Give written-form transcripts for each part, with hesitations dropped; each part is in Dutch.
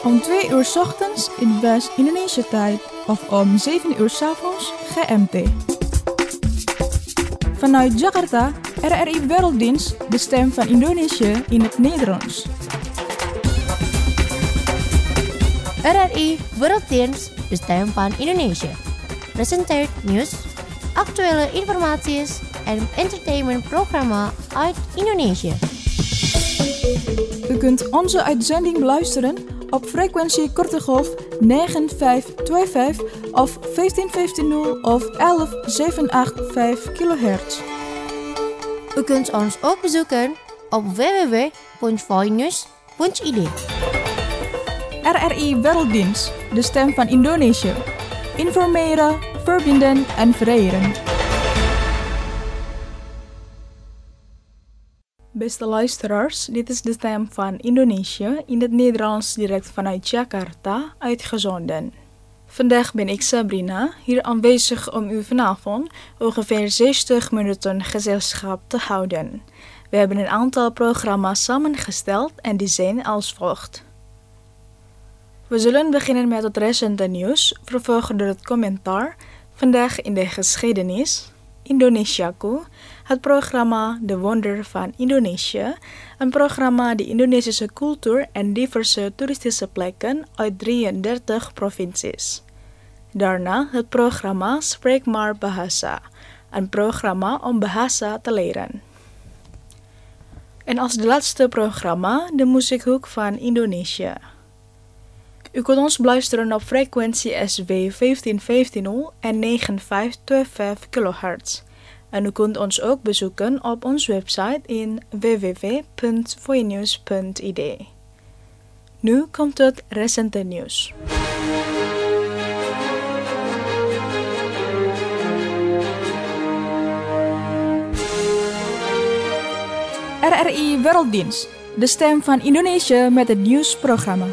Om 2 uur 's ochtends in West-Indonesia tijd of om 7 uur 's avonds GMT. Vanuit Jakarta, RRI Werelddienst, de stem van Indonesië in het Nederlands. RRI Werelddienst, de stem van Indonesië. Presenteert nieuws, actuele informatie en entertainmentprogramma uit Indonesië. U kunt onze uitzending beluisteren op frequentie korte golf 9525 of 15150 of 11785 kHz. U kunt ons ook bezoeken op www.voinews.id. RRI Werelddienst, de stem van Indonesië. Informeren, verbinden en vereren. Beste luisteraars, dit is de stem van Indonesië in het Nederlands direct vanuit Jakarta uitgezonden. Vandaag ben ik Sabrina, hier aanwezig om u vanavond ongeveer 60 minuten gezelschap te houden. We hebben een aantal programma's samengesteld en die zijn als volgt. We zullen beginnen met het recente nieuws, vervolgd door het commentaar, vandaag in de geschiedenis, Indonesiaku, het programma De Wonder van Indonesië, een programma die Indonesische cultuur en diverse toeristische plekken uit 33 provincies. Daarna het programma Spreek maar Bahasa, een programma om bahasa te leren. En als de laatste programma de muziekhoek van Indonesië. U kunt ons beluisteren op frequentie SW 1550 en 9525 kHz. En u kunt ons ook bezoeken op onze website in www.voinews.id. Nu komt het recente nieuws. RRI Werelddienst, de stem van Indonesië met het nieuwsprogramma.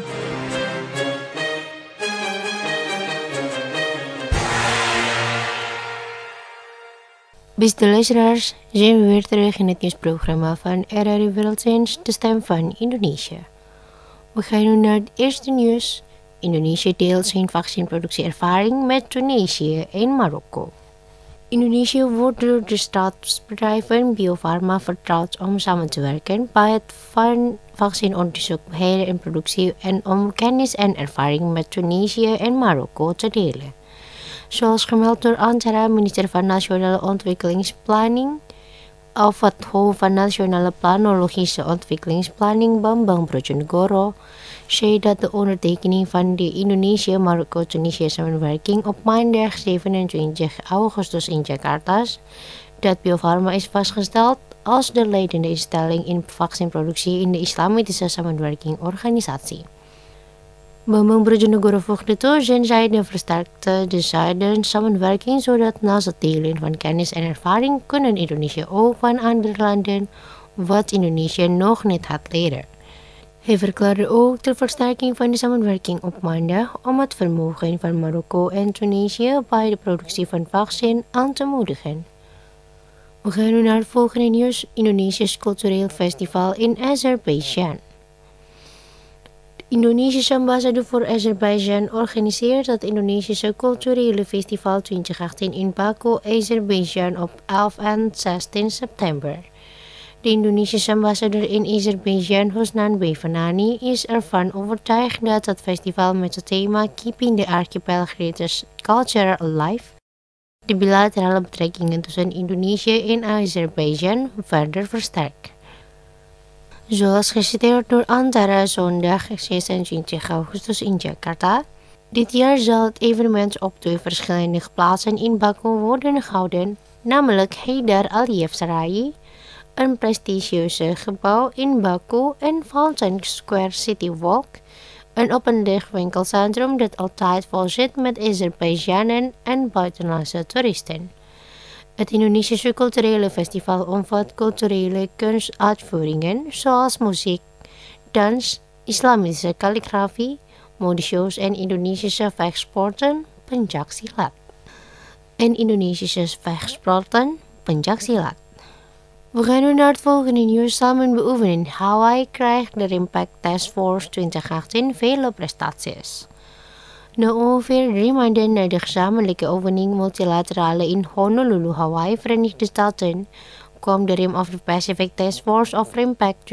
Beste luisteraars, zijn we weer terug in het nieuwsprogramma van RRI Werelddienst, de stem van Indonesië. We gaan nu naar het eerste nieuws. Indonesië deelt zijn vaccinproductieervaring met Tunesië en Marokko. Indonesië wordt door de staatsbedrijven Bio-Farma vertrouwd om samen te werken bij het vaccinonderzoek, beheer en productie en om kennis en ervaring met Tunesië en Marokko te delen. Zoals gemeld door Antara, minister van Nationale Ontwikkelingsplanning, of het hoofd van Nationale Planologische Ontwikkelingsplanning Bambang Brojonegoro, zei dat de ondertekening van de Indonesië-Marokko-Tunesië samenwerking op maandag 27 augustus in Jakarta, dat Bio-Farma is vastgesteld als de leidende instelling in vaccinproductie in de Islamitische Samenwerking-organisatie. Bambang Brojonegoro voegde toe, zijn zijde versterkte de zijde samenwerking zodat naast het delen van kennis en ervaring kunnen Indonesië ook van andere landen wat Indonesië nog niet had leren. Hij verklaarde ook de versterking van de samenwerking op maandag om het vermogen van Marokko en Tunesië bij de productie van vaccin aan te moedigen. We gaan nu naar het volgende nieuws, Indonesisch cultureel festival in Azerbeidzjan. De Indonesische ambassadeur voor Azerbeidzjan organiseert het Indonesische culturele festival 2018 in Baku, Azerbeidzjan op 11 en 16 september. De Indonesische ambassadeur in Azerbeidzjan, Husnan Bevanani, is ervan overtuigd dat het festival met het thema Keeping the Archipelago Culture Alive de bilaterale betrekkingen tussen Indonesië en Azerbeidzjan verder versterkt. Zoals geciteerd door Antara zondag 26 augustus in Jakarta. Dit jaar zal het evenement op 2 verschillende plaatsen in Baku worden gehouden, namelijk Haidar Aliyev Sarai, een prestigieuze gebouw in Baku, en Fountain Square City Walk, een openlucht winkelcentrum dat altijd vol zit met Azerbeidzjanen en buitenlandse toeristen. Het Indonesische culturele festival omvat culturele kunstuitvoeringen zoals muziek, dans, islamitische kalligrafie, modeshows en Indonesische vechtsporten, pencaksilat. We gaan nu naar het volgende nieuws. Samen beoefenen in Hawaii krijgt de Impact Task Force 2018 vele prestaties. Na ongeveer 3 maanden na de gezamenlijke oefening multilaterale in Honolulu, Hawaii, Verenigde Staten, kwam de Rim of the Pacific Task Force of Impact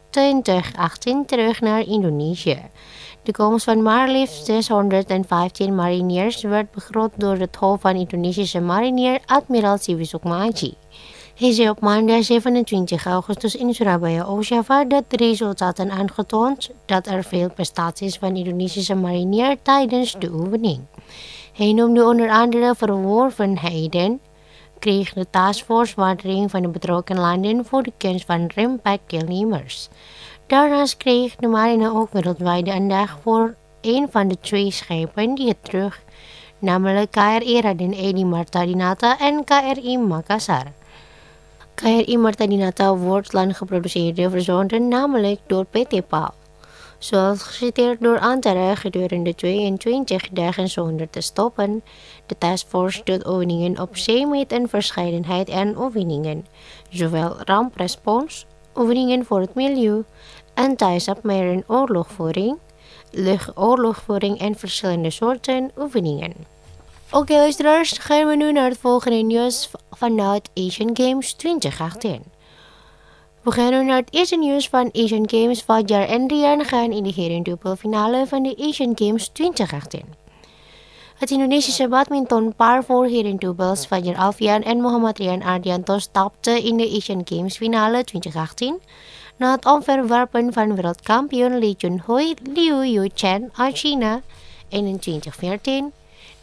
2018 terug naar Indonesië. De komst van maar liefst 615 mariniers werd begroot door het hoofd van Indonesische marinier Admiraal Siwi Sukmaji. Hij zei op maandag 27 augustus in Surabaya, Oshava, dat de resultaten aangetoond dat er veel prestaties van Indonesische marinier tijdens de oefening. Hij noemde onder andere verworvenheden, kreeg de taskforce waardering van de betrokken landen voor de kunst van Impact-deelnemers. Daarnaast kreeg de marine ook wereldwijde aandacht voor een van de 2 schepen die het terug, namelijk KRI Raden Edi Marta Dinata en KRI Makassar. KRI Marta Dinata wordt lang geproduceerde verzonden, namelijk door PT PAL. Zoals geciteerd door Antara gedurende 22 dagen zonder te stoppen. De taskforce doet oefeningen op zee met een verscheidenheid aan oefeningen, zowel ramprespons, oefeningen voor het milieu, anti-submarine oorlogvoering, luchtoorlogvoering en verschillende soorten oefeningen. Oké, luisteraars, gaan we nu naar het volgende nieuws vanuit Asian Games 2018. We gaan nu naar het eerste nieuws van Asian Games. Fajar en Rian gaan in de herendubbelfinale van de Asian Games 2018. Het Indonesische badmintonpaar voor herendubbels Fajar Alfian en Muhammad Rian Ardianto stapte in de Asian Games finale 2018 na het omverwerpen van wereldkampioen Lee Junhui Liu Yuchen uit China 21-14,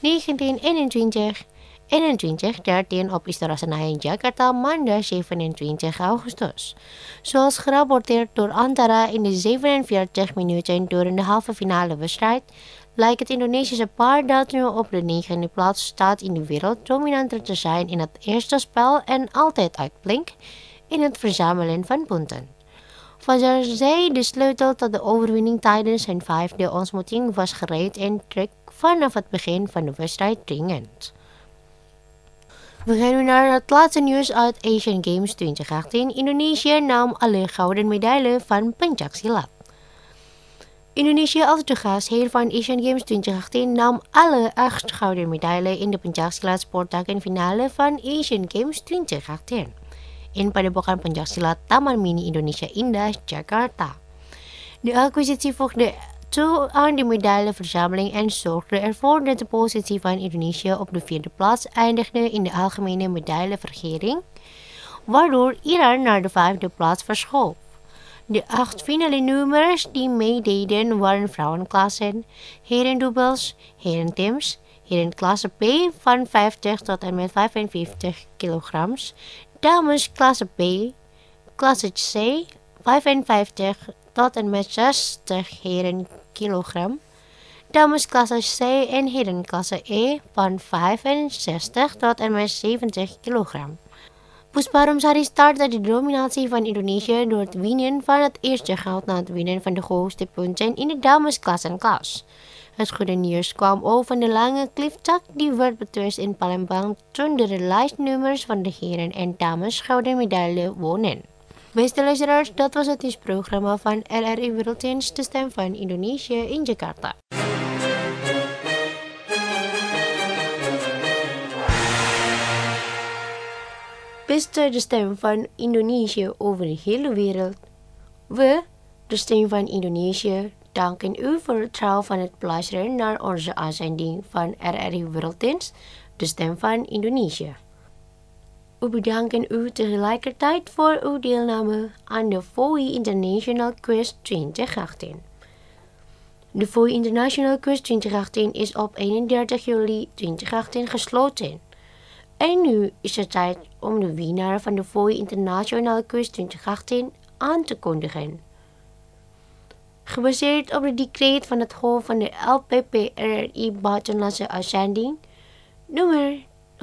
19-21, 21-13 op Istora Senayan, Jakarta, maandag 27 augustus. Zoals gerapporteerd door Antara in de 47 minuten door de halve finale wedstrijd, lijkt het Indonesische paar dat nu op de 9e plaats staat in de wereld dominanter te zijn in het eerste spel en altijd uitblinkt in het verzamelen van punten. Fajar zei de sleutel tot de overwinning tijdens zijn 5e ontmoeting was gereed en trok vanaf het begin van de wedstrijd dringend. We gaan nu naar het laatste nieuws uit Asian Games 2018. Indonesië nam alle gouden medailles van pencaksilat. Indonesië als de gastheer van Asian Games 2018 nam alle 8 gouden medailles in de pencaksilat sporttakken finale van Asian Games 2018 in Padepokan Pencaksilat Taman Mini Indonesia Indah, Jakarta. De acquisitie voegde toe aan de medailleverzameling en zorgde ervoor dat de positie van Indonesië op de 4e plaats eindigde in de algemene medaillevergering, waardoor Iran naar de 5e plaats verschoof. De 8 finale nummers die meededen waren vrouwenklassen, herendubbels, herenteams, herenklasse P van 50 tot en met 55 kilograms, damesklasse P, klasse C 55 tot en met 60 kilogram, damesklasse C en herenklasse E van 65 tot en met 70 kilogram. Puspa Arumsari startte de dominatie van Indonesië door het winnen van het eerste goud na het winnen van de hoogste punten in de damesklassenklas. Het goede nieuws kwam over de lange clifftak die werd betwist in Palembang toen de lijstnummers van de heren en dames gouden medaille wonnen. Beste luisteraars, dat was het nieuwsprogramma van RRI Werelddienst, de stem van Indonesië in Jakarta. Beste de stem van Indonesië over de hele wereld. We, de stem van Indonesië, danken u voor het trouw van het beluisteren naar onze uitzending van RRI Werelddienst, de stem van Indonesië. We bedanken u tegelijkertijd voor uw deelname aan de FOI International Quiz 2018. De FOI International Quiz 2018 is op 31 juli 2018 gesloten. En nu is het tijd om de winnaar van de FOI International Quiz 2018 aan te kondigen. Gebaseerd op het decreet van het hoofd van de LPPRRI buitenlandse uitzending, nummer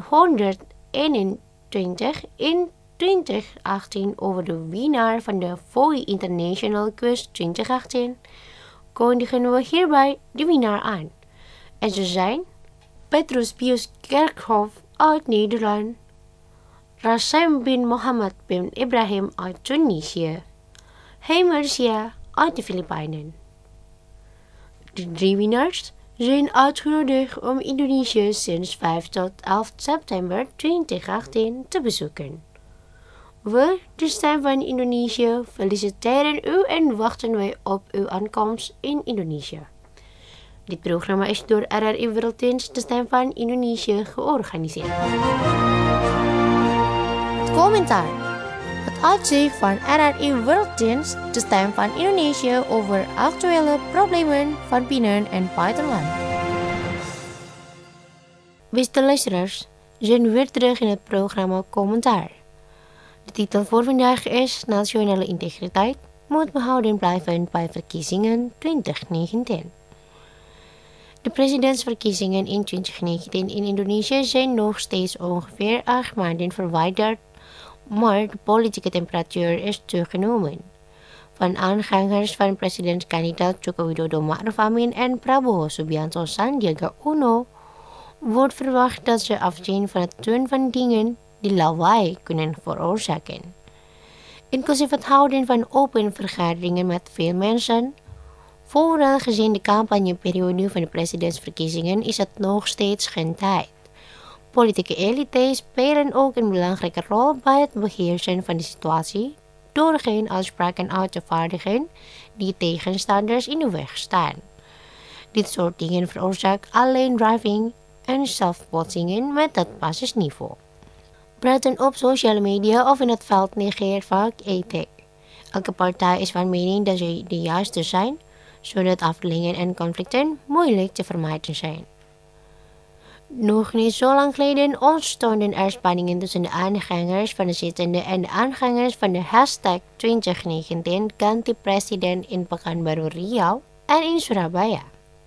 121 in 2018 over de winnaar van de FOI International Quiz 2018, kondigen we hierbij de winnaar aan. En ze zijn Petrus Pius Kerkhoff uit Nederland, Rasim bin Mohammed bin Ibrahim uit Tunesië, Hemersia uit de Filipijnen. De 3 winnaars zijn uitgenodigd om Indonesië sinds 5 tot 11 september 2018 te bezoeken. We, de Stem van Indonesië, feliciteren u en wachten wij op uw aankomst in Indonesië. Dit programma is door RRI Werelddienst, de Stem van Indonesië, georganiseerd. Het commentaar. Het uitzicht van RRI Werelddienst, de Stem van Indonesië, over actuele problemen van binnen- en buitenland. Beste luisteraars, zijn we weer terug in het programma Commentaar. De titel voor vandaag is Nationale integriteit moet behouden blijven bij verkiezingen 2019. De presidentsverkiezingen in 2019 in Indonesië zijn nog steeds ongeveer 8 maanden verwijderd, maar de politieke temperatuur is toegenomen. Van aanhangers van presidentskandidaat Joko Widodo Ma'ruf Amin en Prabowo Subianto Sandiaga Uno wordt verwacht dat ze afzien van het doen van dingen die lawaai kunnen veroorzaken. Inclusief het houden van open vergaderingen met veel mensen. Vooral gezien de campagneperiode van de presidentsverkiezingen is het nog steeds geen tijd. Politieke elite spelen ook een belangrijke rol bij het beheersen van de situatie door geen uitspraken uit te vaardigen die tegenstanders in de weg staan. Dit soort dingen veroorzaakt alleen driving en zelfbotsingen met het basisniveau. Praten op sociale media of in het veld negeert vaak ethiek. Elke partij is van mening dat ze de juiste zijn, zodat afdelingen en conflicten moeilijk te vermijden zijn. Nog niet zo lang geleden ontstonden er spanningen tussen de aanhangers van de zittende en de aanhangers van de hashtag 2019 ganti president in Pekanbaru Riau en in Surabaya.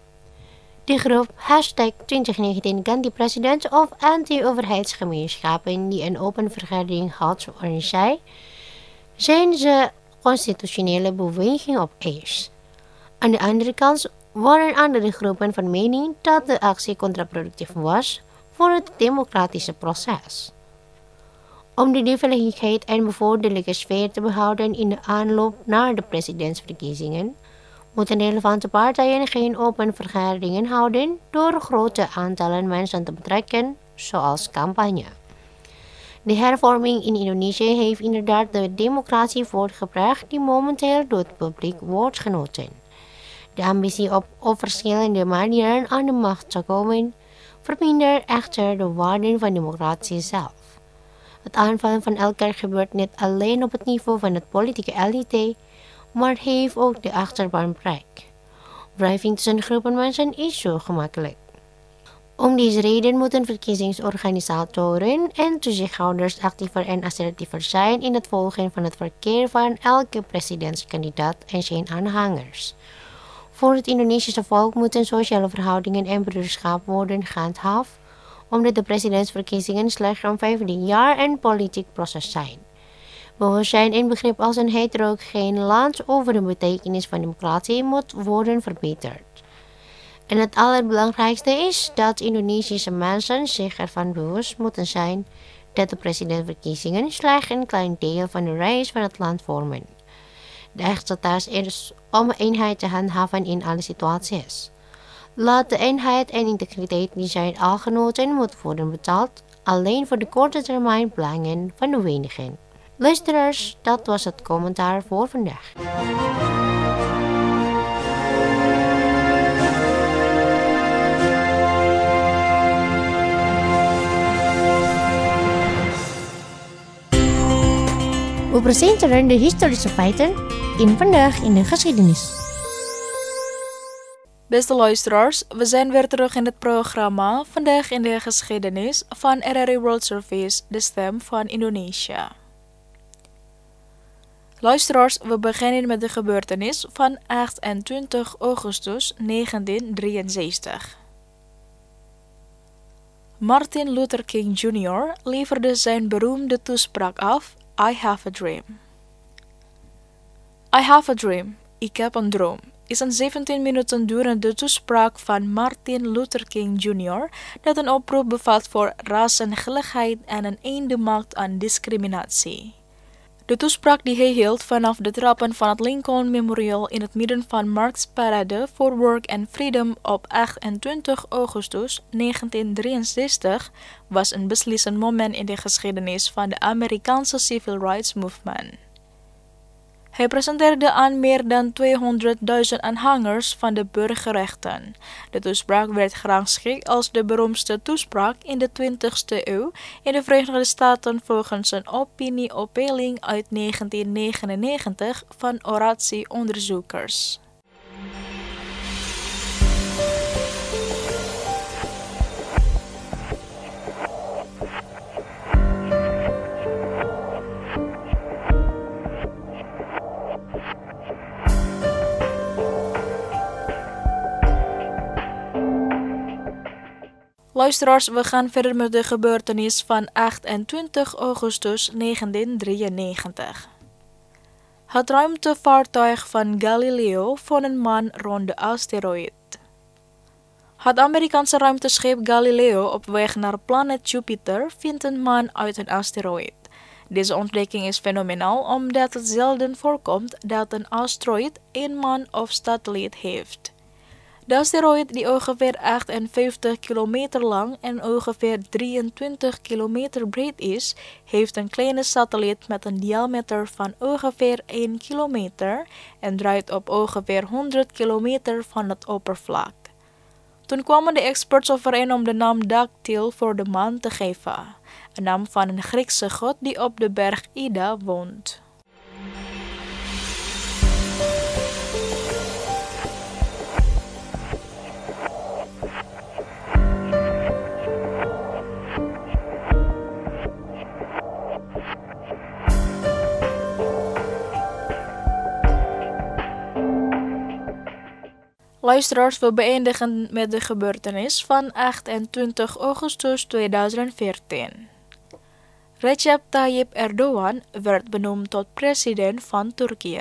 De groep hashtag 2019 ganti president of anti-overheidsgemeenschappen die een open vergadering houdt zoals zij, zijn ze constitutionele beweging op eis. Aan de andere kant waren andere groepen van mening dat de actie contraproductief was voor het democratische proces. Om de veiligheid en bevorderlijke sfeer te behouden in de aanloop naar de presidentsverkiezingen, moeten relevante partijen geen open vergaderingen houden door grote aantallen mensen te betrekken, zoals campagne. De hervorming in Indonesië heeft inderdaad de democratie voortgebracht die momenteel door het publiek wordt genoten. De ambitie op verschillende manieren aan de macht te komen, vermindert echter de waarden van democratie zelf. Het aanvallen van elkaar gebeurt niet alleen op het niveau van het politieke elite, maar heeft ook de achterban bereikt. Wrijving tussen groepen mensen is zo gemakkelijk. Om deze reden moeten verkiezingsorganisatoren en toezichthouders actiever en assertiever zijn in het volgen van het verkeer van elke presidentskandidaat en zijn aanhangers. Voor het Indonesische volk moeten sociale verhoudingen en broederschap worden gehandhaafd, omdat de presidentsverkiezingen slechts om 15 jaar een politiek proces zijn. Bewustzijn en begrip als een heterogeen land over de betekenis van democratie moet worden verbeterd. En het allerbelangrijkste is dat Indonesische mensen zich ervan bewust moeten zijn dat de presidentsverkiezingen slechts een klein deel van de reis van het land vormen. De echte taak is om eenheid te handhaven in alle situaties. Laat de eenheid en integriteit die zijn al genoten moet worden betaald, alleen voor de korte termijn belangen van de wenigen. Luisteraars, dat was het commentaar voor vandaag. We presenteren de historische feiten in Vandaag in de Geschiedenis. Beste luisteraars, we zijn weer terug in het programma Vandaag in de Geschiedenis van RRI World Service, de Stem van Indonesië. Luisteraars, we beginnen met de gebeurtenis van 28 augustus 1963. Martin Luther King Jr. leverde zijn beroemde toespraak af, I have a dream. I have a dream. Ik heb een droom. is een 17 minuten durende toespraak van Martin Luther King Jr. dat een oproep bevat voor rassengelijkheid en een einde maakt aan discriminatie. De toespraak die hij hield vanaf de trappen van het Lincoln Memorial in het midden van Marktparade for Work and Freedom op 28 augustus 1963 was een beslissend moment in de geschiedenis van de Amerikaanse Civil Rights Movement. Hij presenteerde aan meer dan 200.000 aanhangers van de burgerrechten. De toespraak werd gerangschikt als de beroemdste toespraak in de 20e eeuw in de Verenigde Staten volgens een opinieopeiling uit 1999 van oratieonderzoekers. Luisteraars, we gaan verder met de gebeurtenis van 28 augustus 1993. Het ruimtevaartuig van Galileo vond een man rond de asteroïd. Het Amerikaanse ruimteschip Galileo op weg naar planeet Jupiter vindt een man uit een asteroïd. Deze ontdekking is fenomenaal omdat het zelden voorkomt dat een asteroïd een man of satelliet heeft. De asteroïd, die ongeveer 58 kilometer lang en ongeveer 23 kilometer breed is, heeft een kleine satelliet met een diameter van ongeveer 1 kilometer en draait op ongeveer 100 kilometer van het oppervlak. Toen kwamen de experts overeen om de naam Dactyl voor de man te geven, een naam van een Griekse god die op de berg Ida woont. Luisteraars, we beëindigen met de gebeurtenis van 28 augustus 2014. Recep Tayyip Erdogan werd benoemd tot president van Turkije.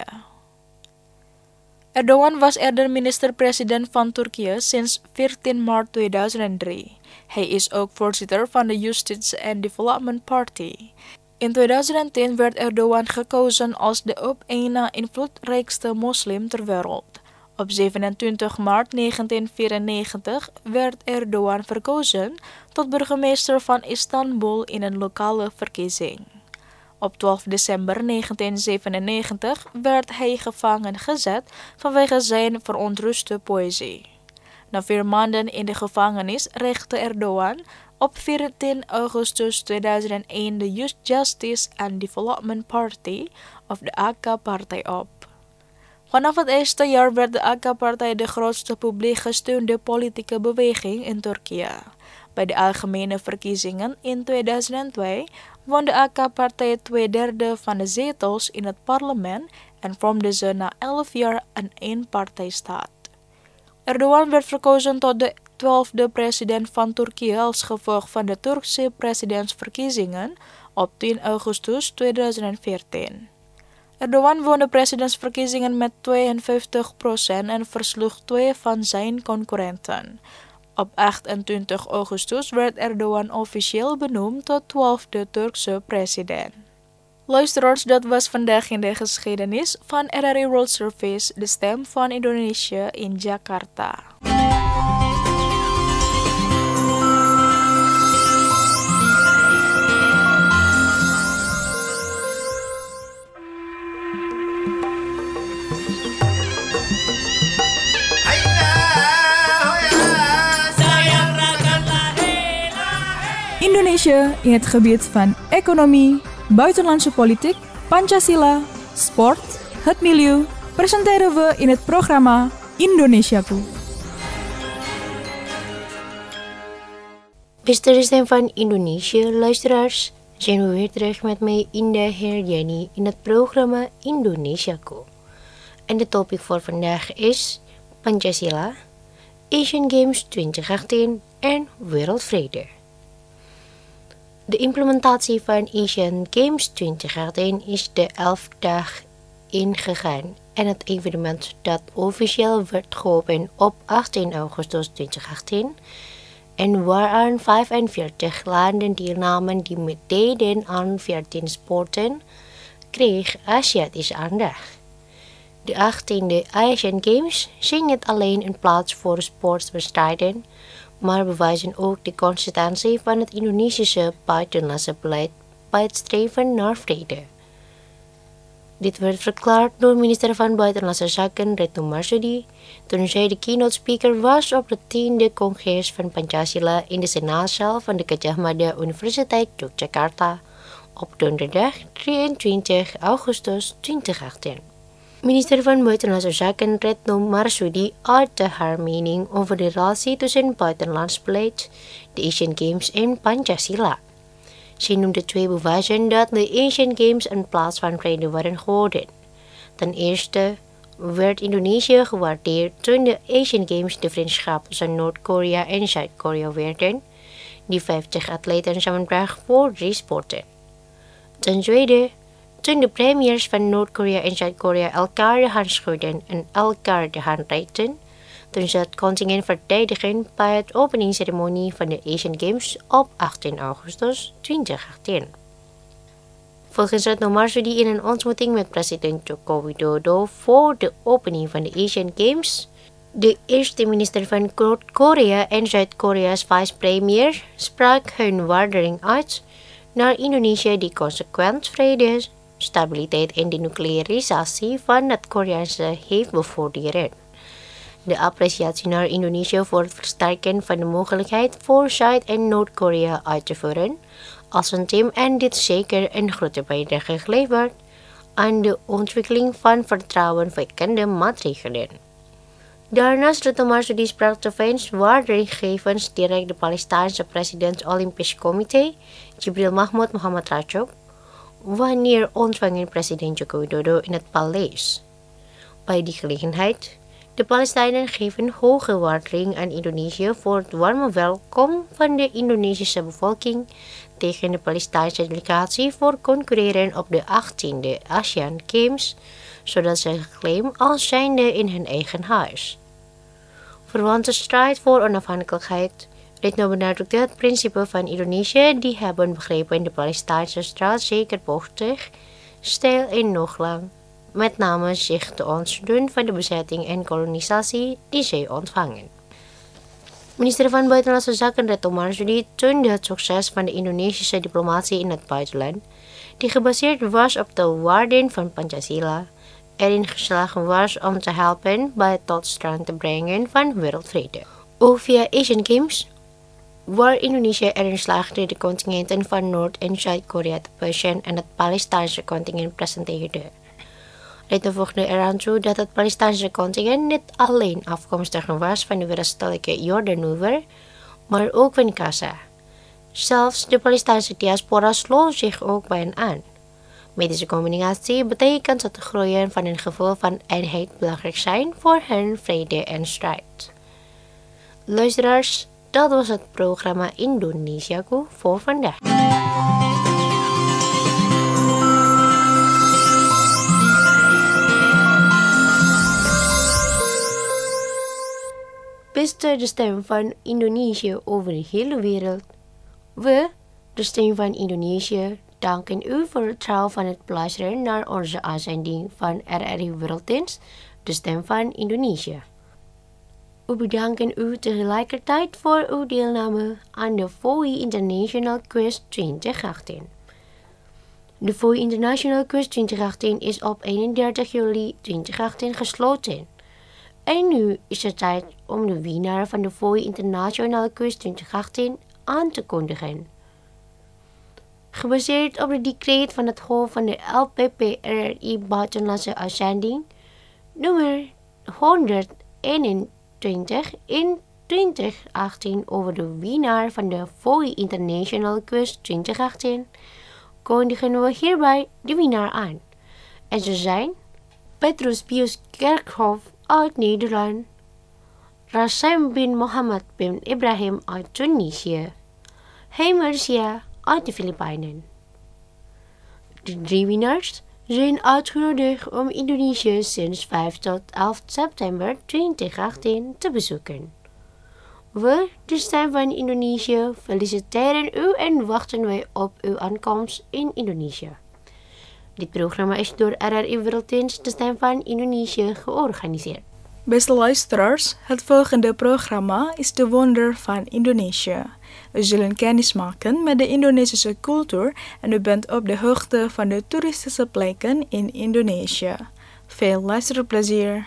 Erdogan was eerder minister-president van Turkije sinds 14 maart 2003. Hij is ook voorzitter van de Justice and Development Party. In 2010 werd Erdogan gekozen als de op één na invloedrijkste moslim ter wereld. Op 27 maart 1994 werd Erdogan verkozen tot burgemeester van Istanbul in een lokale verkiezing. Op 12 december 1997 werd hij gevangen gezet vanwege zijn verontruste poëzie. Na 4 maanden in de gevangenis richtte Erdogan op 14 augustus 2001 de Justice and Development Party of de AK-partij op. Vanaf het eerste jaar werd de AK-partij de grootste publiek gesteunde politieke beweging in Turkije. Bij de algemene verkiezingen in 2002 won de AK-partij 2/3 van de zetels in het parlement en vormde ze na 11 jaar een eenpartijstaat. Erdogan werd verkozen tot de 12e president van Turkije als gevolg van de Turkse presidentsverkiezingen op 10 augustus 2014. Erdogan won de presidentsverkiezingen met 52% en versloeg 2 van zijn concurrenten. Op 28 augustus werd Erdogan officieel benoemd tot 12e Turkse president. Luisteraars, dat was vandaag in de geschiedenis van RRI World Service, de stem van Indonesië in Jakarta. Indonesia in het gebied van economie, buitenlandse politiek, Pancasila, sport, het milieu, presenteren we in het programma Indonesiaku. Beste stem van Indonesië, luisteraars, zijn we weer terug met mij Indah Herdiani in het programma Indonesiaku. En de topic voor vandaag is Pancasila, Asian Games 2018 en wereldvrede. De implementatie van Asian Games 2018 is de 11 dag ingegaan en het evenement dat officieel werd geopend op 18 augustus 2018 en waaraan 45 landen deelnamen die meededen aan 14 sporten, kreeg Aziatische aandacht. De 18e Asian Games zijn niet alleen een plaats voor sportwedstrijden, maar bewijzen ook de consistentie van het Indonesische buitenlandse beleid bij het streven naar vrede. Dit werd verklaard door minister van Buitenlandse Zaken Retno Marsudi toen zij de keynote speaker was op het 10e congres van Pancasila in de senaatzaal van de Gadjah Mada Universiteit Yogyakarta op donderdag 23 augustus 2018. Minister van Buitenlandse Zaken Retno Marsudi uitte haar mening over de relatie tussen buitenlands beleid, de Asian Games en Pancasila. Zij noemde 2 bewijzen dat de Asian Games een plaats van vrede waren geworden. Ten eerste werd Indonesië gewaardeerd toen de Asian Games de vriendschap tussen Noord-Korea en Zuid-Korea werden, die 50 atleten samenbracht voor 3 sporten. Ten tweede, toen de premiers van Noord-Korea en Zuid-Korea elkaar de hand schudden en elkaar de hand reikten, toen ze het contingent verdedigen bij het openingsceremonie van de Asian Games op 18 augustus 2018. Volgens Retno Marsudi in een ontmoeting met president Joko Widodo voor de opening van de Asian Games, de eerste minister van Noord-Korea en Zuid-Korea's vice-premier sprak hun waardering uit naar Indonesië die consequent vrede, stabiliteit en denuclearisatie van het Koreaanse heeft bevorderd. De appreciatie naar Indonesië voor het versterken van de mogelijkheid voor Zuid- en Noord-Korea uit te voeren als een team en dit zeker een grote bijdrage geleverd aan de ontwikkeling van vertrouwenwekkende maatregelen. Daarnaast Retno Marsudi sprak tevens waarderinggevend direct de Palestijnse president Olympisch Comité, Jibril Mahmoud Muhammad Rachok, wanneer ontvangen president Joko Widodo in het paleis. Bij die gelegenheid, de Palestijnen geven hoge waardering aan Indonesië voor het warme welkom van de Indonesische bevolking tegen de Palestijnse delegatie voor concurreren op de 18e Asian Games, zodat ze claim als zijnde in hun eigen huis. Verwant de strijd voor onafhankelijkheid, Retno benadrukte het principe van Indonesië die hebben begrepen de Palestijnse strijd zeker bochtig, steil en nog lang, met name zich te ontdoen van de bezetting en kolonisatie die zij ontvangen. Minister van Buitenlandse Zaken Retno Marsudi toonde het succes van de Indonesische diplomatie in het buitenland, die gebaseerd was op de waarden van Pancasila, erin geslagen was om te helpen bij het tot stand te brengen van wereldvrede. Ook via Asian Games, waar Indonesië erin slaagde de contingenten van Noord- en Zuid-Korea te pushen en het Palestijnse contingent presenteerde. Retno voegde eraan toe dat het Palestijnse contingent niet alleen afkomstig was van de westelijke Jordaanoever, maar ook van Gaza. Zelfs de Palestijnse diaspora sloot zich ook bij hen aan. Met deze combinatie betekent het groeien van een gevoel van eenheid belangrijk zijn voor hun vrede en strijd. Luisteraars, dat was het programma Indonesiaku voor vandaag. Beste de stem van Indonesië over de hele wereld. We, de stem van Indonesië, danken u voor het trouw van het luisteren naar onze uitzending van RRI Werelddienst, de stem van Indonesië. We bedanken u tegelijkertijd voor uw deelname aan de FOI International Quiz 2018. De FOI International Quiz 2018 is op 31 juli 2018 gesloten. En nu is het tijd om de winnaar van de FOI International Quiz 2018 aan te kondigen. Gebaseerd op het decreet van het hoofd van de LPPRRI Buitenlandse Uitzending, nummer 121 in 2018 over de winnaar van de FOI International Quiz 2018, kondigen we hierbij de winnaar aan. En ze zijn Petrus Pius Kerkhoff uit Nederland, Rasim bin Mohammed bin Ibrahim uit Tunesië, Heimersia uit de Filipijnen. De 3 winnaars zijn uitgenodigd om Indonesië sinds 5 tot 11 september 2018 te bezoeken. We, de Stem van Indonesië, feliciteren u en wachten wij op uw aankomst in Indonesië. Dit programma is door RRI Werelddienst, de Stem van Indonesië, georganiseerd. Beste luisteraars, het volgende programma is De Wonder van Indonesië. We zullen kennis maken met de Indonesische cultuur en u bent op de hoogte van de toeristische plekken in Indonesië. Veel luisterplezier!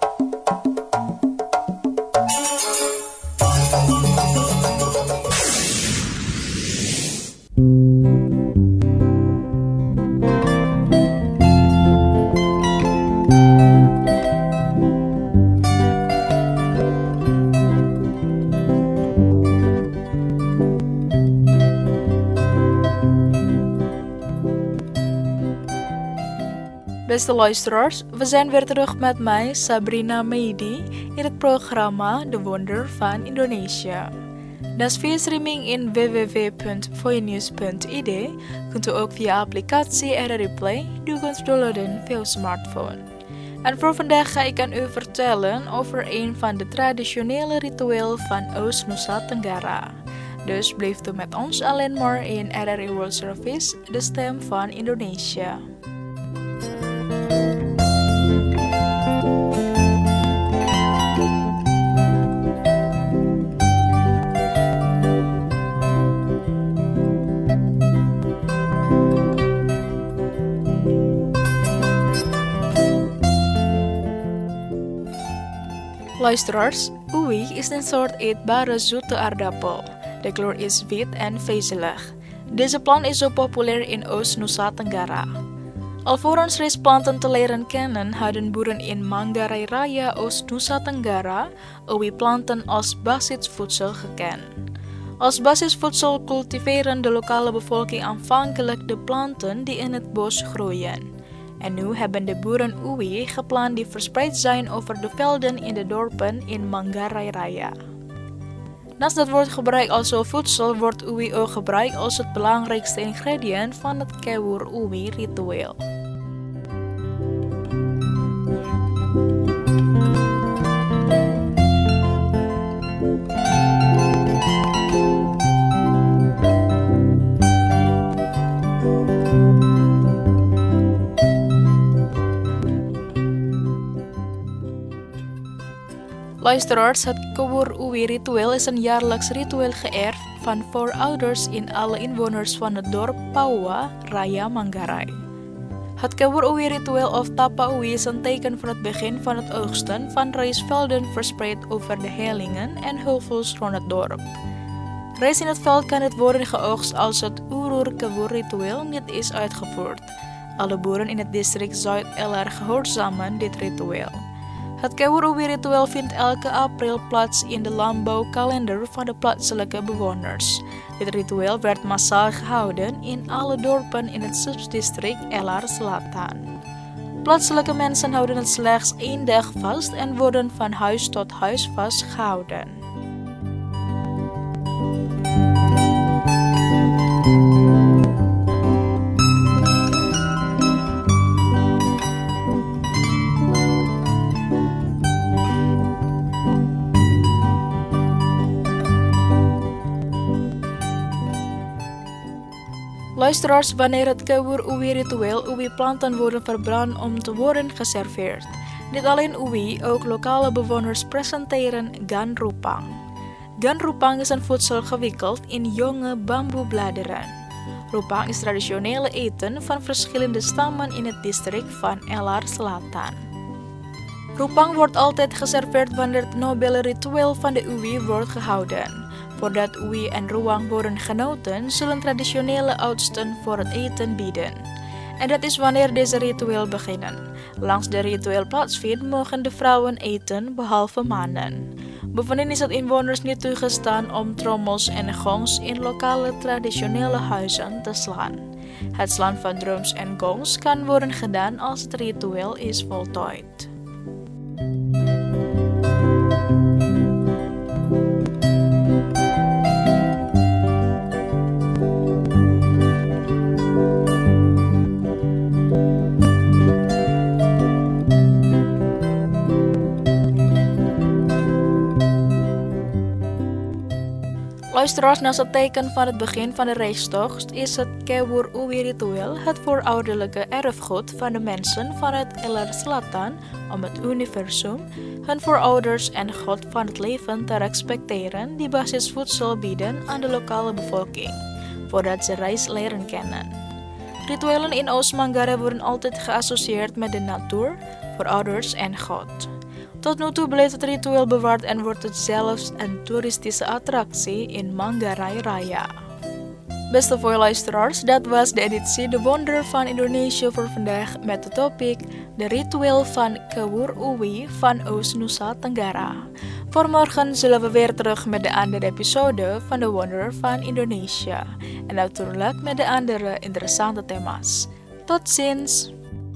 Beste luisteraars, we zijn weer terug met mij, Sabrina Meidi, in het programma De Wonder van Indonesië. Naast via streaming in www.voinews.id kunt u ook via applicatie RRI Play die u kunt downloaden via uw smartphone. En voor vandaag ga ik aan u vertellen over een van de traditionele rituelen van Oost-Nusa Tenggara. Dus blijft u met ons alleen maar in RRI World Service, de Stem van Indonesië. Luisteraars, uwi is een soort eetbare zoete aardappel. De kleur is wit en vezelig. Deze plant is zo populair in Oost-Nusa Tenggara. Alvorens reisplanten te leren kennen, hadden boeren in Manggarai Raya, Oost-Nusa Tenggara, uwi-planten als basisvoedsel gekend. Als basisvoedsel cultiveren de lokale bevolking aanvankelijk de planten die in het bos groeien. En nu hebben de boeren uwi geplant die verspreid zijn over de velden in de dorpen in Manggarai Raya. Naast dat wordt gebruikt als voedsel, wordt uwi ook gebruikt als het belangrijkste ingrediënt van het Kewur Uwi ritueel. Luisteraars, het Kewur Uwi ritueel is een jaarlijks ritueel geërfd van voorouders in alle inwoners van het dorp Paua, Raya Manggarai. Het Kewur Uwi ritueel of Tapa Uwi is een teken van het begin van het oogsten van rijstvelden verspreid over de hellingen en heuvels rond het dorp. Rijst in het veld kan het worden geoogst als het Urur Kewur ritueel niet is uitgevoerd. Alle boeren in het district Zuid-Elar gehoorzamen dit ritueel. Het Kewur Uwi ritueel vindt elke april plaats in de landbouwkalender van de plaatselijke bewoners. Dit ritueel werd massaal gehouden in alle dorpen in het subdistrict Elar Selatan. Plaatselijke mensen houden het slechts 1 dag vast en worden van huis tot huis vastgehouden. Luisteraars, wanneer het Kewur Uwi ritueel uwi-planten worden verbrand om te worden geserveerd. Niet alleen uwi, ook lokale bewoners presenteren ganrupang. Ganrupang is een voedsel gewikkeld in jonge bamboebladeren. Rupang is traditionele eten van verschillende stammen in het district van Elar Selatan. Rupang wordt altijd geserveerd wanneer het nobele ritueel van de uwi wordt gehouden. Voordat uwi en ruang worden genoten, zullen traditionele oudsten voor het eten bieden. En dat is wanneer deze ritueel beginnen. Langs de ritueel plaatsvindt, mogen de vrouwen eten, behalve mannen. Bovendien is het inwoners niet toegestaan om trommels en gongs in lokale traditionele huizen te slaan. Het slaan van drums en gongs kan worden gedaan als het ritueel is voltooid. Luisteraars, naast het teken van het begin van de racestocht is het Kewur Uwi ritueel het voorouderlijke erfgoed van de mensen van het Elar Selatan om het universum, hun voorouders en God van het leven te respecteren die basisvoedsel bieden aan de lokale bevolking, voordat ze reis leren kennen. Rituelen in Oost-Manggarai worden altijd geassocieerd met de natuur, voorouders en God. Tot nu toe blijft het ritueel bewaard en wordt het zelfs een toeristische attractie in Manggarai Raya. Beste luisteraars, dat was de editie De Wonder van Indonesië voor vandaag met de topic De Ritueel van Kewur Uwi van Oost-Nusa Tenggara. Voor morgen zullen we weer terug met de andere episode van De Wonder van Indonesië. En natuurlijk met de andere interessante thema's. Tot ziens!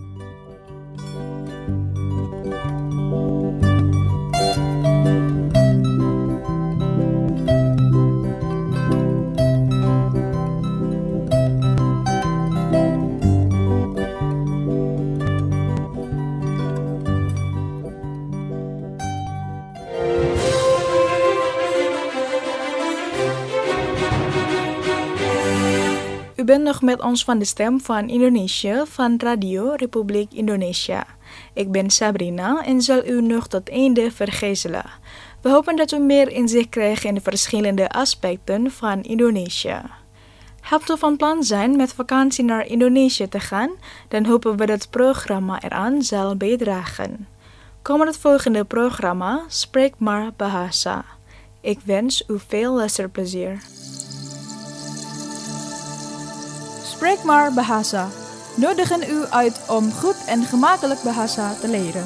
U bent nog met ons van de Stem van Indonesië van Radio Republiek Indonesia. Ik ben Sabrina en zal u nog tot einde vergezelen. We hopen dat u meer inzicht krijgt in de verschillende aspecten van Indonesië. Hebt u van plan zijn met vakantie naar Indonesië te gaan, dan hopen we dat het programma eraan zal bijdragen. Kom het volgende programma, Spreek maar Bahasa. Ik wens u veel luisterplezier. Spreek maar Bahasa. Nodigen u uit om goed en gemakkelijk Bahasa te leren.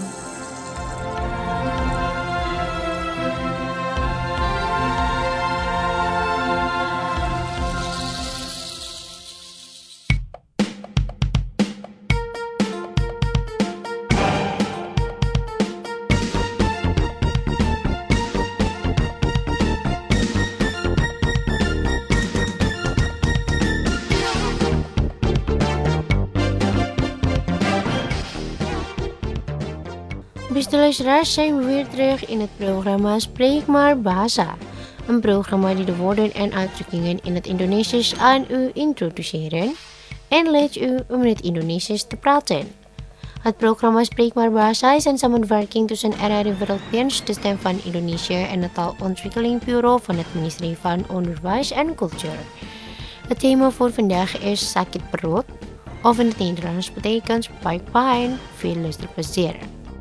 Beste luisteraars, zijn we weer terug in het programma Spreek maar Bahasa. Een programma die de woorden en uitdrukkingen in het Indonesisch aan u introduceren en leert u om in het Indonesisch te praten. Het programma Spreek maar Bahasa is een samenwerking tussen RRI Werelddienst, de Stem van Indonesië en het Taalontwikkelingbureau van het ministerie van Onderwijs en Cultuur. Het thema voor vandaag is sakit perut, of in het Nederlands betekent buikpijn. Veel luisterplezier.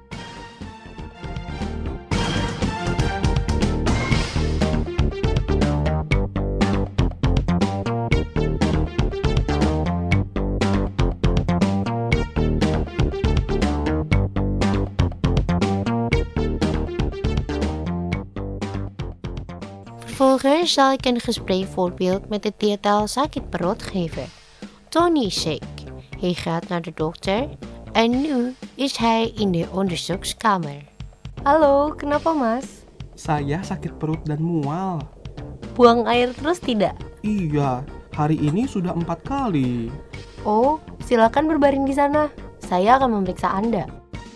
Vervolgens zal ik een gespreekvoorbeeld met de titel sakit perut geven. Tony is ziek. Hij gaat naar de dokter en nu is hij in de onderzoekskamer. Halo, kenapa mas? Saya sakit perut dan mual. Buang air terus tidak? Iya, hari ini sudah 4 kali. Oh, silakan berbaring di sana. Saya akan memeriksa Anda.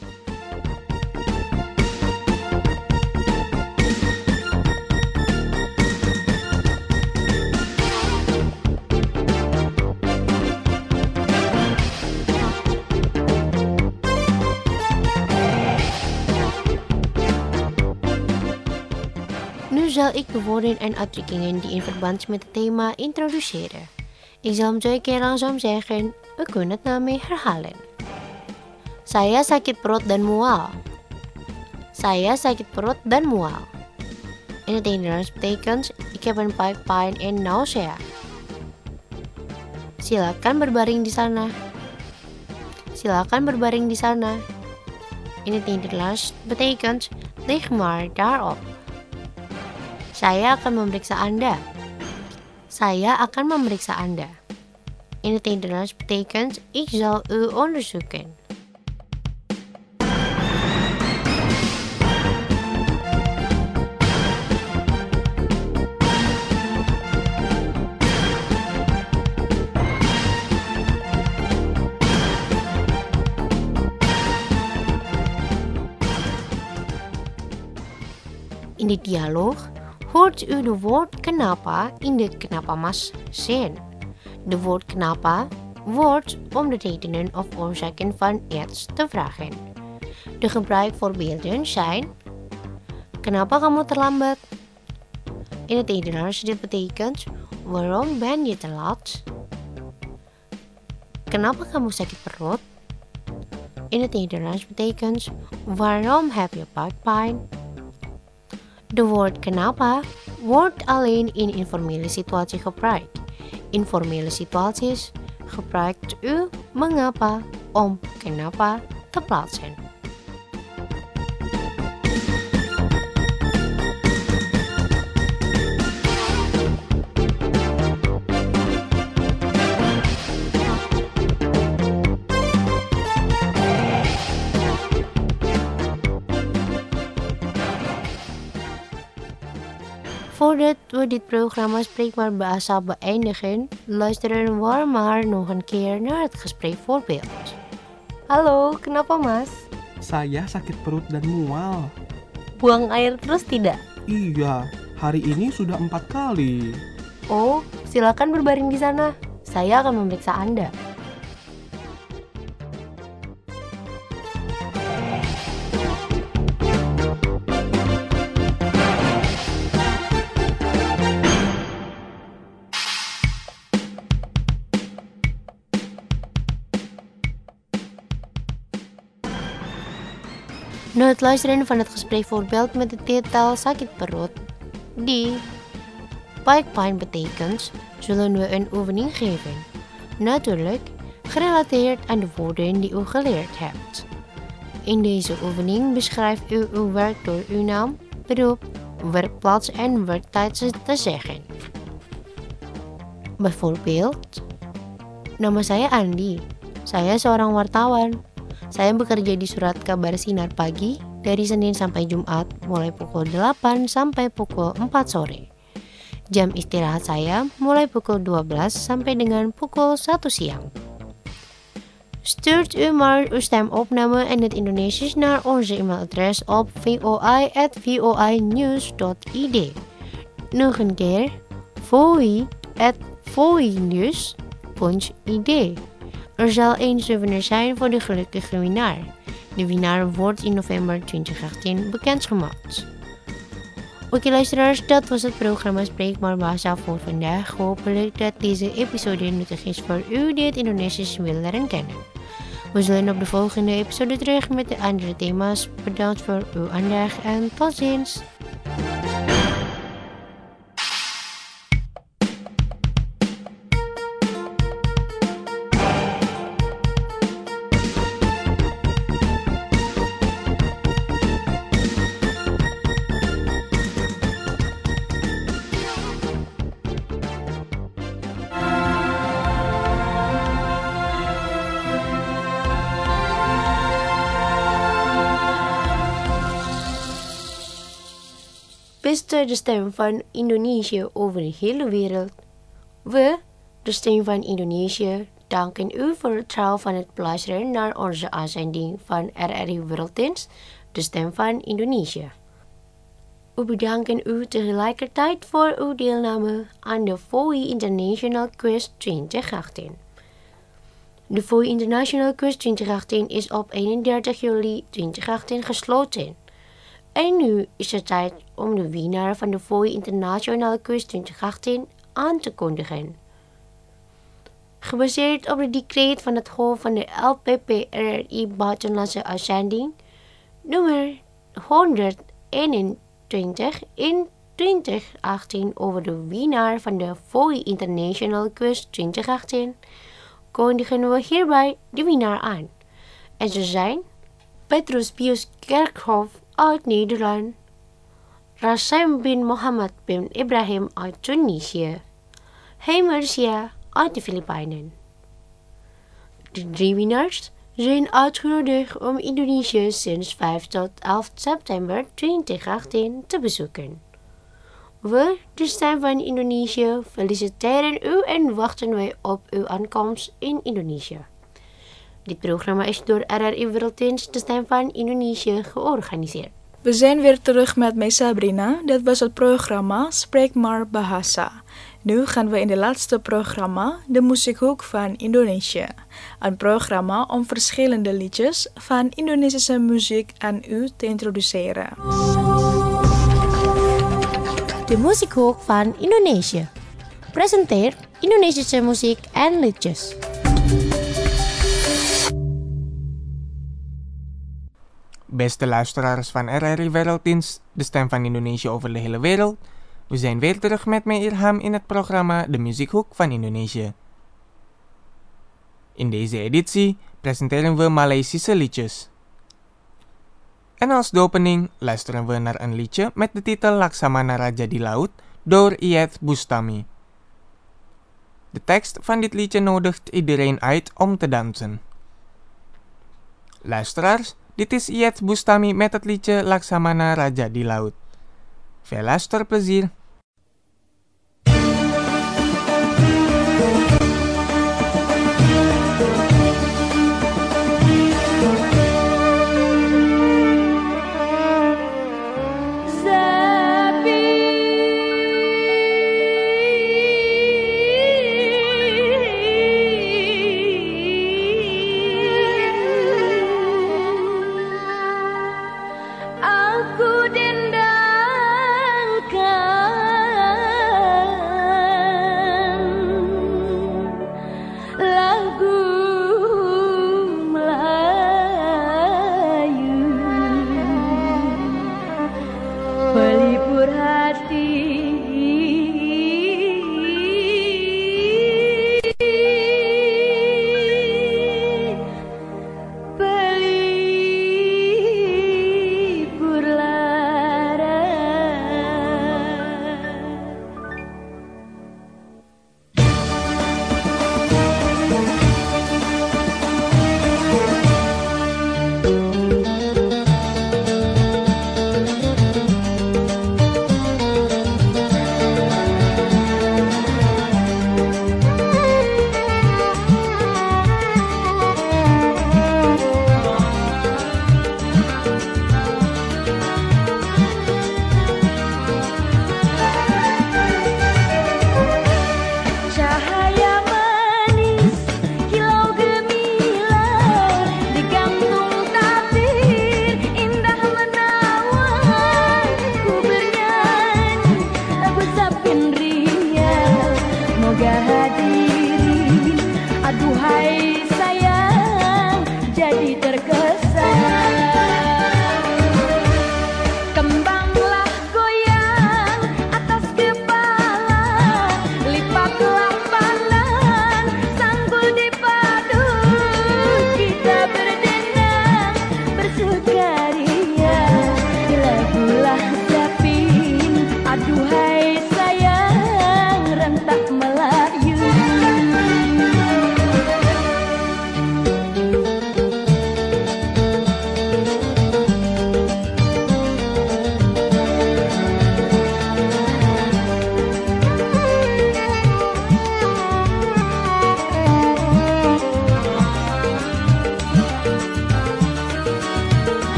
Nu zal ik de woorden en uitdrukkingen die in verband met het thema introduceren. Ik zal hem 2 keer langzaam zeggen. U kunt het na mij herhalen. Saya sakit perut dan mual. Saya sakit perut dan mual. In het Nederlands betekent ik heb een buikpijn en nausea. Silakan berbaring di sana. Silakan berbaring di sana. In het Nederlands betekent lig maar daarop. Saya akan memeriksa Anda. Saya akan memeriksa Anda. In het Nederlands betekent ik zal u onderzoeken. In de dialoog hoort u de woord kenapa in de kenapa mas zin. De woord kenapa wordt om de redenen of oorzaken van iets te vragen. De gebruikvoorbeelden zijn: kenapa kamu terlambat? In het Nederlands dit betekent: waarom ben je te laat? Kenapa kamu sakit perut? In het Nederlands betekent: waarom heb je buikpijn? De woord kenapa wordt alleen in informele situaties gebruikt. Informele situaties gebruikt u mengapa om kenapa te plaatsen. Voordat we dit programma Spreekbaar Bahasa beëindigen, luisteren we maar nog een keer naar het gespreekvoorbeeld. Halo, kenapa Mas? Saya sakit perut dan mual. Buang air terus tidak? Iya, hari ini sudah 4 kali. Oh, silakan berbaring di sana. Saya akan memeriksa Anda. Na het luisteren van het gespreekvoorbeeld met de titel sakit perut die buikpijn betekent, zullen we een oefening geven. Natuurlijk gerelateerd aan de woorden die u geleerd hebt. In deze oefening beschrijft u uw werk door uw naam, beroep, werkplaats en werktijd te zeggen. Bijvoorbeeld, nama saya Andi. Saya seorang wartawan. Saya bekerja di surat kabar Sinar Pagi dari Senin sampai Jumat mulai pukul 8 sampai pukul 4 sore. Jam istirahat saya mulai pukul 12 sampai dengan pukul 1 siang. Stuurt u maar uw stemopname in het Indonesisch naar onze e-mailadres op voi@voinews.id. Nog een keer, voi@voinews.id. Er zal één souvenir zijn voor de gelukkige winnaar. De winnaar wordt in november 2018 bekendgemaakt. Oké luisteraars, dat was het programma Spreekbaar Bahasa voor vandaag. Hopelijk dat deze episode nuttig is voor u die het Indonesisch wil leren kennen. We zullen op de volgende episode terug met de andere thema's. Bedankt voor uw aandacht en tot ziens! Beste de stem van Indonesië over de hele wereld. We, de stem van Indonesië, danken u voor het trouw van het luisteren naar onze uitzending van RRI Werelddienst, de stem van Indonesië. We bedanken u tegelijkertijd voor uw deelname aan de VOI International Quiz 2018. De VOI International Quiz 2018 is op 31 juli 2018 gesloten. En nu is het tijd om de winnaar van de VOI International Quiz 2018 aan te kondigen. Gebaseerd op het decreet van het Hof van de LPPRRI Buitenlandse Uitzending nummer 121 in 2018 over de winnaar van de VOI International Quiz 2018, kondigen we hierbij de winnaar aan. En ze zijn Petrus Pius Kerkhoff uit Nederland, Rasim bin Mohammed bin Ibrahim uit Tunesië, Hemersia uit de Filipijnen. De 3 winnaars zijn uitgenodigd om Indonesië sinds 5 tot 11 september 2018 te bezoeken. We, de stem van Indonesië, feliciteren u en wachten wij op uw aankomst in Indonesië. Dit programma is door RRI Werelddienst, de stem van Indonesië, georganiseerd. We zijn weer terug met mij Sabrina. Dit was het programma Spreek maar Bahasa. Nu gaan we in de laatste programma, de muziekhoek van Indonesië. Een programma om verschillende liedjes van Indonesische muziek aan u te introduceren. De muziekhoek van Indonesië presenteert Indonesische muziek en liedjes. Beste luisteraars van RRI Werelddienst, de stem van Indonesië over de hele wereld. We zijn weer terug met mij Irham in het programma De Muziekhoek van Indonesië. In deze editie presenteren we Maleisische liedjes. En als de opening luisteren we naar een liedje met de titel Laksamana Raja di Laut door Iyeth Bustami. De tekst van dit liedje nodigt iedereen uit om te dansen. Luisteraars, dit is Iyeth Bustami met het liedje Laksamana Raja di Laut. Veel luisterplezier.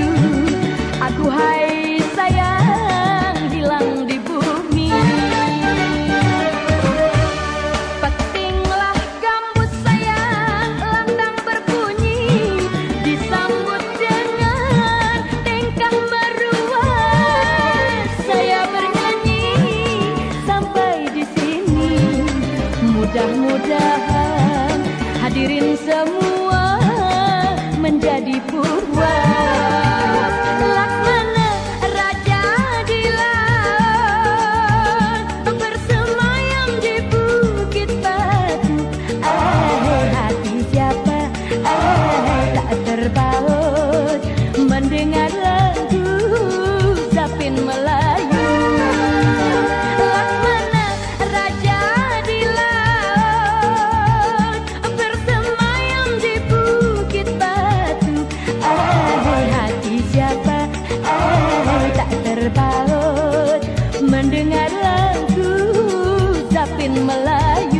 Aduhai sayang hilang di bumi. Mudah-mudahan hadirin semua menjadi puas. Laksana raja di laut bersemayam di bukit batu. Hati siapa tak terpaut mendengar lagu Zapin Melayu. Laksana raja di laut bersemayam di bukit batu. Hati siapa tak terpaut mendengar lagu Zapin Melayu.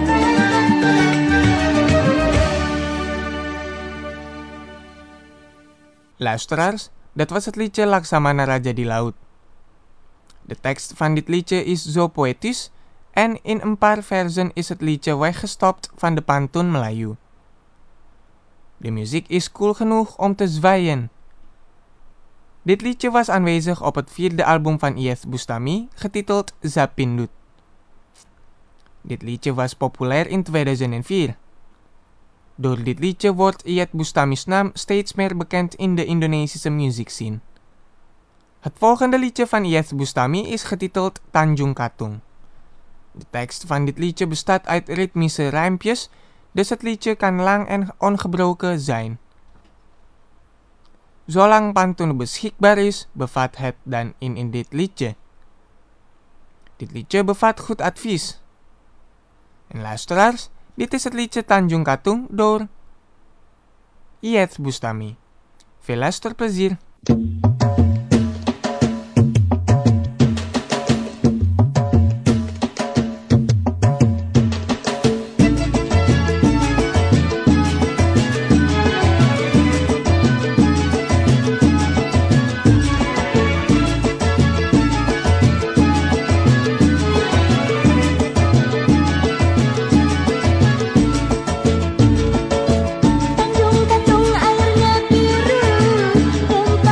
Luisteraars, dat was het liedje Laksamana Raja di Laut. De tekst van dit liedje is zo poëtisch en in een paar versen is het liedje weggestopt van de pantun Melayu. De muziek is cool genoeg om te zwaaien. Dit liedje was aanwezig op het 4e album van Iyeth Bustami, getiteld Zapindut. Dit liedje was populair in 2004. Door dit liedje wordt Iyeth Bustami's naam steeds meer bekend in de Indonesische muziekscene. Het volgende liedje van Iyeth Bustami is getiteld Tanjung Katung. De tekst van dit liedje bestaat uit ritmische rijmpjes, dus het liedje kan lang en ongebroken zijn. Zolang pantun beschikbaar is, bevat het dan in dit liedje. Dit liedje bevat goed advies. En luisteraars, dit is het liedje Tanjung Katung door Iyeth Bustami. Veel luisterplezier! Tanjung Katung airnya biru,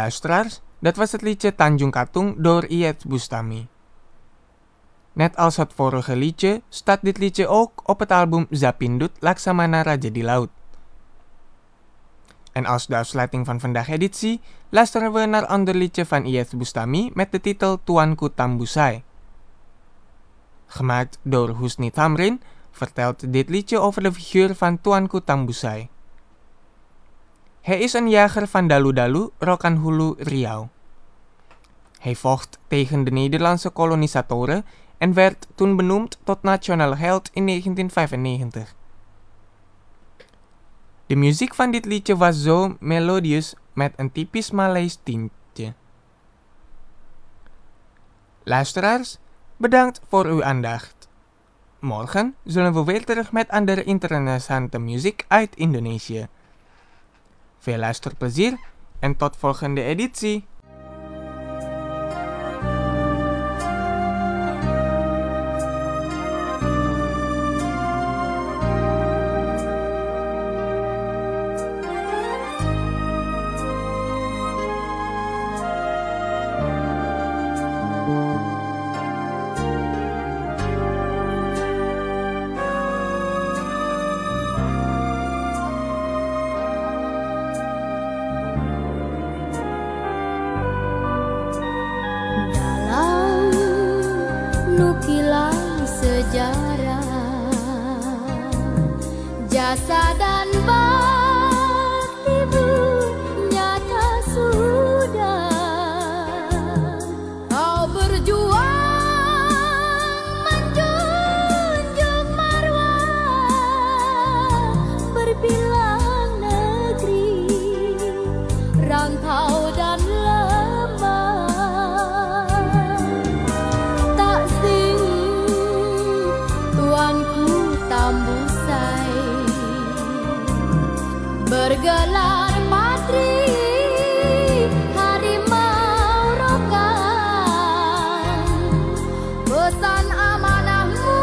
luisteraars, dat was het liedje Tanjung Katung door Iyeth Bustami. Net als het vorige liedje, staat dit liedje ook op het album Zapindut Laksamana Raja di Laut. En als de afsluiting van vandaag editie, luisteren we naar een ander liedje van Iyeth Bustami met de titel Tuanku Tambusai. Gemaakt door Husni Thamrin, vertelt dit liedje over de figuur van Tuanku Tambusai. Hij is een jager van Dalu-Dalu, Rokan Hulu, Riau. Hij vocht tegen de Nederlandse kolonisatoren en werd toen benoemd tot nationale held in 1995. De muziek van dit liedje was zo melodieus met een typisch Maleis tintje. Luisteraars, bedankt voor uw aandacht. Morgen zullen we weer terug met andere interessante muziek uit Indonesië. Veel luisterplezier en tot volgende editie. Nukilan sejarah, jasa dan baktimu nyata sudah. Kau berjuang menjunjung marwah berbilang negeri, rantau dan bergelar patri harimau rokan, pesan amanahmu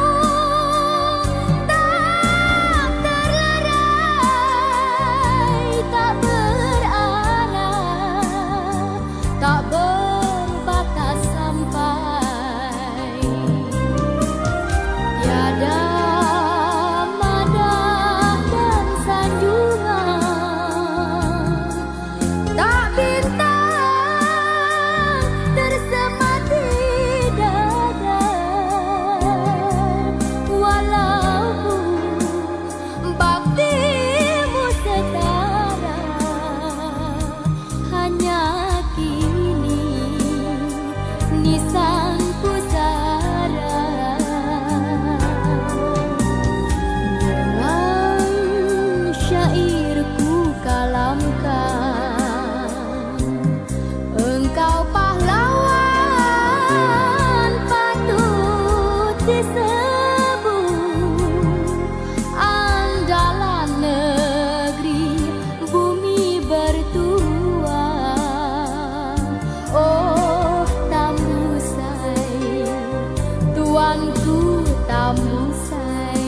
tak terlerai, tak berarah, tak berbatas sampai. Tiada Tuanku Tambusai.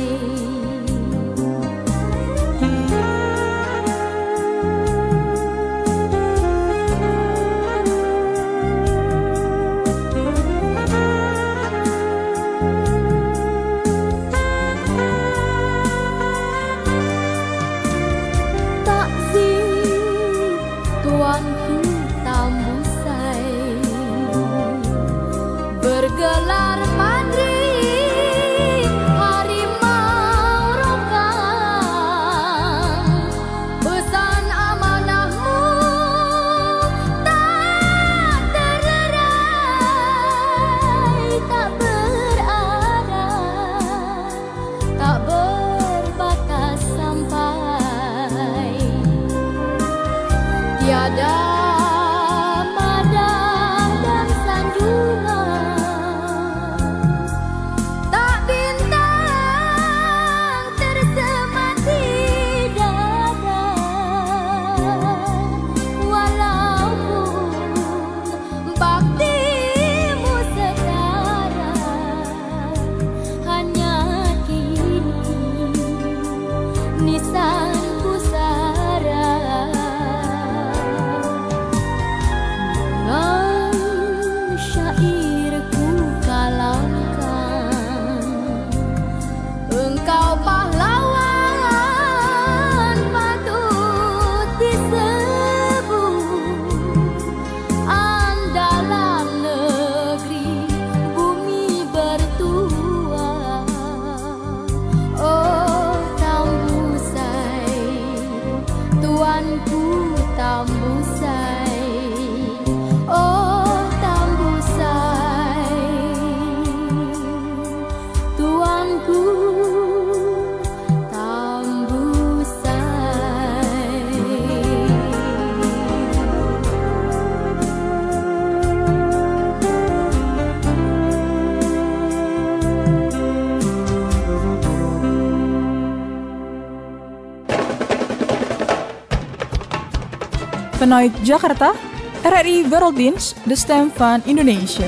Vanuit Jakarta, RRI Werelddienst, de stem van Indonesië.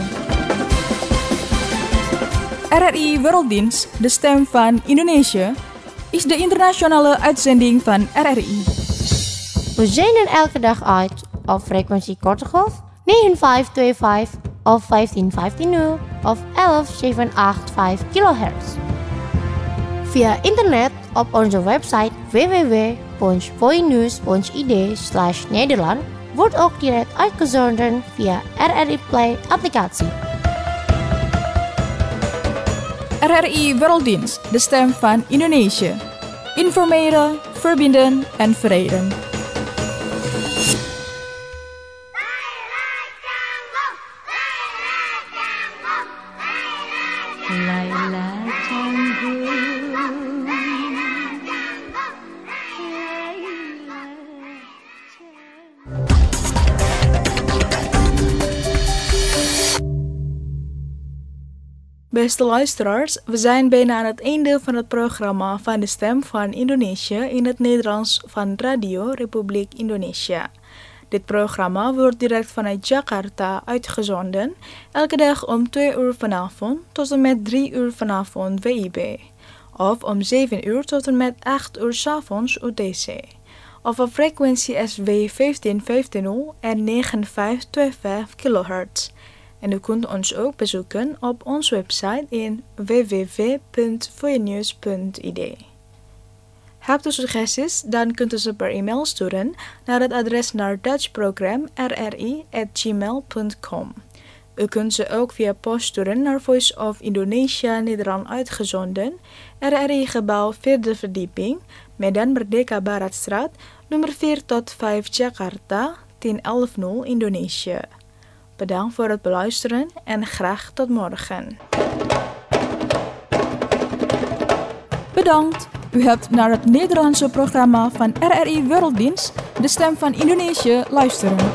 RRI Werelddienst, de stem van Indonesië, is de internationale uitzending van RRI. We zenden elke dag uit op frequentie korte golf 9525 of 15150 of 11785 kHz. Via internet op onze website www.voinews.id/Nederland wordt ook direct uitgezonden via RRI Play applicatie. RRI Werelddienst, de stem van Indonesië. Informeren, verbinden en verenigen. Beste luisteraars, we zijn bijna aan het einde van het programma van de Stem van Indonesië in het Nederlands van Radio Republiek Indonesia. Dit programma wordt direct vanuit Jakarta uitgezonden, elke dag om 2 uur vanavond tot en met 3 uur vanavond WIB, of om 7 uur tot en met 8 uur 's avonds UTC, of op frequentie SW 1550 en 9525 kHz. En u kunt ons ook bezoeken op onze website in www.voinews.id. Hebt u suggesties, dan kunt u ze per e-mail sturen naar het adres naar dutchprogram@rri@gmail.com. U kunt ze ook via post sturen naar Voice of Indonesia Nederland uitgezonden, RRI Gebouw 4e verdieping, Medan Merdeka Baratstraat, nummer 4-5 Jakarta, 1011 Indonesië. Bedankt voor het beluisteren en graag tot morgen. Bedankt. U hebt naar het Nederlandse programma van RRI Werelddienst, de stem van Indonesië, luisteren.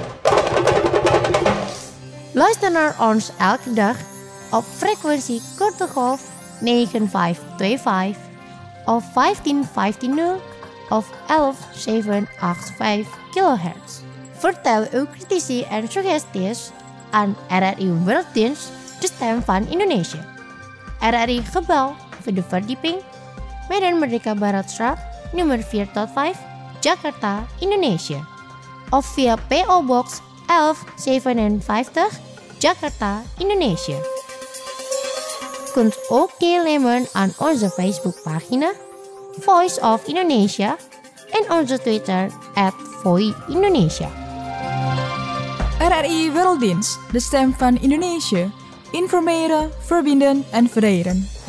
Luister naar ons elke dag op frequentie korte golf 9525 of 15150 of 11785 kHz. Vertel uw critici en suggesties aan RRI Werelddienst, de stem van Indonesië. RRI Gebouw, 4e verdieping, Medan Merdeka Baratstraat, nummer 4-5, Jakarta, Indonesië. Of via PO Box 1157, Jakarta, Indonesië. Kunt ook deelnemen aan onze Facebookpagina Voice of Indonesia en onze Twitter @VoiIndonesia. RRI Werelddienst, de stem van Indonesië. Informeren, verbinden en verenigen.